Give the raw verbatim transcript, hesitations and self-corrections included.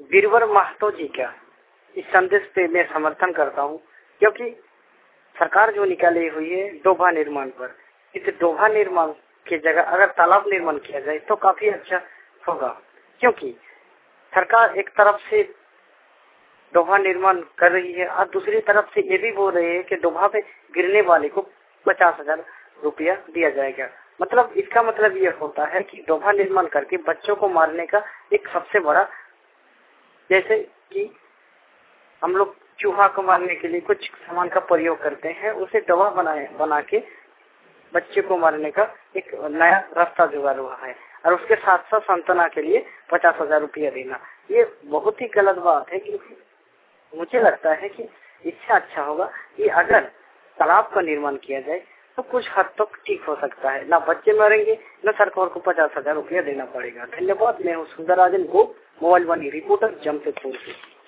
बीरबल महतो जी का इस संदेश पे मैं समर्थन करता हूँ, क्योंकि सरकार जो निकाली हुई है डोभा निर्माण पर, इस डोभा निर्माण की जगह अगर तालाब निर्माण किया जाए तो काफी अच्छा होगा। क्योंकि सरकार एक तरफ से डोभा निर्माण कर रही है और दूसरी तरफ से ये भी बोल रही है कि डोभा पे गिरने वाले को पचास हजार रुपया दिया जाएगा। मतलब इसका मतलब ये होता है कि डोभा निर्माण करके बच्चों को मारने का एक सबसे बड़ा, जैसे कि हम लोग चूहा को मारने के लिए कुछ सामान का प्रयोग करते हैं, उसे डोभा बनाए बना के बच्चे को मारने का एक नया रास्ता जुगाड़ हुआ है। और उसके साथ साथ सांत्वना के लिए पचास हजार रुपया देना, ये बहुत ही गलत बात है। क्योंकि मुझे लगता है कि इससे अच्छा होगा कि अगर तालाब का निर्माण किया जाए तो कुछ हद तक ठीक हो सकता है, ना बच्चे मरेंगे न सरकार को पचास हजार रुपया देना पड़ेगा। धन्यवाद। मैं हूँ सुंदर राजन गोप, मोबाइल वाली रिपोर्टर, जमशेदपुर से।